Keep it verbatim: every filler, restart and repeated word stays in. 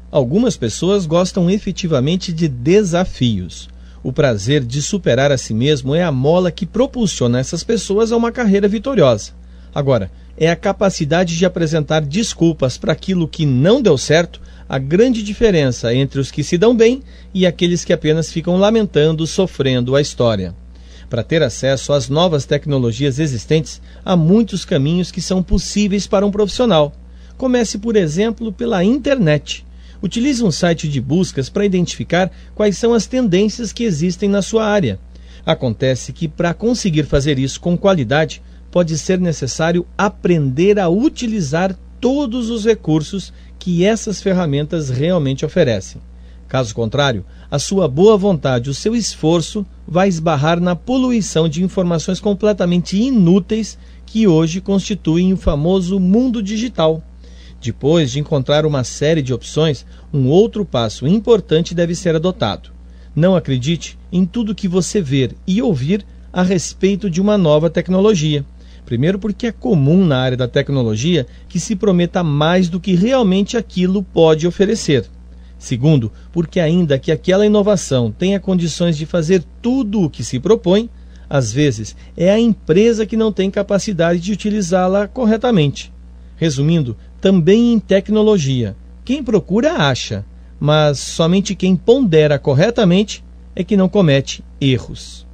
Algumas pessoas gostam efetivamente de desafios. O prazer de superar a si mesmo é a mola que propulsiona essas pessoas a uma carreira vitoriosa. Agora, é a capacidade de apresentar desculpas para aquilo que não deu certo a grande diferença entre os que se dão bem e aqueles que apenas ficam lamentando, sofrendo a história. Para ter acesso às novas tecnologias existentes, há muitos caminhos que são possíveis para um profissional. Comece, por exemplo, pela internet. Utilize um site de buscas para identificar quais são as tendências que existem na sua área. Acontece que, para conseguir fazer isso com qualidade, pode ser necessário aprender a utilizar todos os recursos que essas ferramentas realmente oferecem. Caso contrário, a sua boa vontade, o seu esforço, vai esbarrar na poluição de informações completamente inúteis que hoje constituem o famoso mundo digital. Depois de encontrar uma série de opções, um outro passo importante deve ser adotado. Não acredite em tudo que você ver e ouvir a respeito de uma nova tecnologia. Primeiro, porque é comum na área da tecnologia que se prometa mais do que realmente aquilo pode oferecer. Segundo, porque ainda que aquela inovação tenha condições de fazer tudo o que se propõe, às vezes é a empresa que não tem capacidade de utilizá-la corretamente. Resumindo, também em tecnologia, quem procura acha, mas somente quem pondera corretamente é que não comete erros.